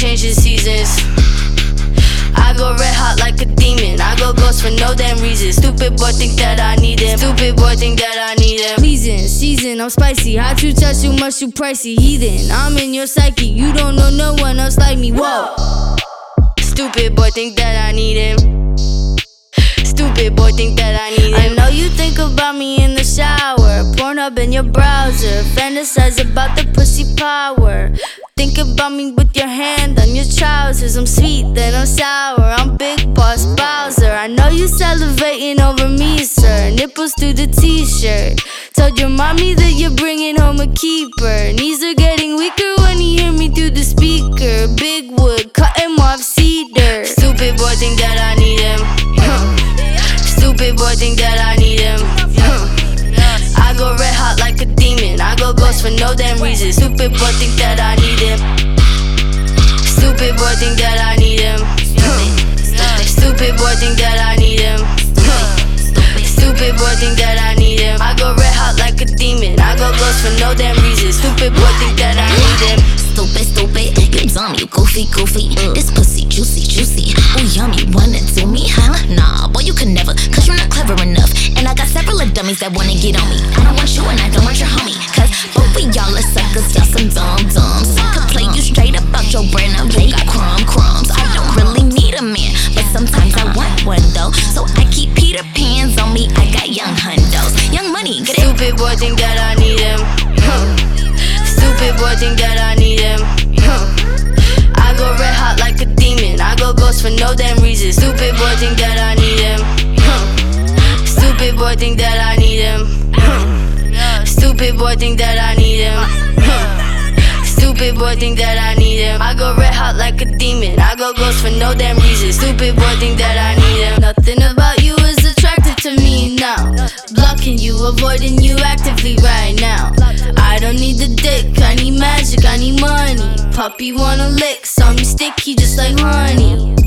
changing seasons. I go red hot like a demon. I go ghost for no damn reason. Stupid boy think that I need him. Stupid boy think that I need him. Pleasing, season, I'm spicy. Hot you touch too much, you pricey. Heathen, I'm in your psyche. You don't know no one else like me. Whoa. Stupid boy think that I need him. Stupid boy think that I need him. I know you think about me in the shower. Pornhub in your browser. Fantasize about the pussy power. Think about me with your hand on your trousers. I'm sweet, then I'm sour. I'm Big Boss Bowser. I know you salivating over me, sir. Nipples through the t-shirt. Told your mommy that you're bringing home a keeper. Knees are getting weaker when you hear me through the speaker. Big wood, cut him off cedar. Stupid boy think that I need him. Stupid boy think that I need him. I go red hot like a demon. I go ghost for no damn reason. Stupid boy think that I need him. Stupid boy think that I need him. Stupid boy think that I need him. Stupid boy think that I need him. I go red hot like a demon. I go ghost for no damn reason. Stupid boy think that I need him. Stupid, you dumb, you goofy. This pussy juicy. Oh yummy, wanna do me, huh? Nah, boy you can never, cause you're not clever enough. And I got several of dummies that wanna get on me. I don't want you and I don't want your homie, cause both of y'all are suckers, y'all some dum-dums. I could play you straight about your brain, now you got crumbs. I don't really need a man, but sometimes I want one though. So I keep Peter Pans on me, I got young hundos. Young money, get it? Stupid boy think that I need him. Stupid boy think that I need him. I go red hot like a demon. I go ghost for no damn reason. Stupid boy think that I need him. Stupid boy think that I need him. Stupid boy think that I need him. Stupid boy think that I need him. I go red hot like a demon. I go ghost for no damn reason. Stupid boy think that I need him. Nothing about you is attractive to me now. Blocking you, avoiding you actively right now. I don't need the dick, I need magic, I need money. Puppy wanna lick, saw me sticky just like honey.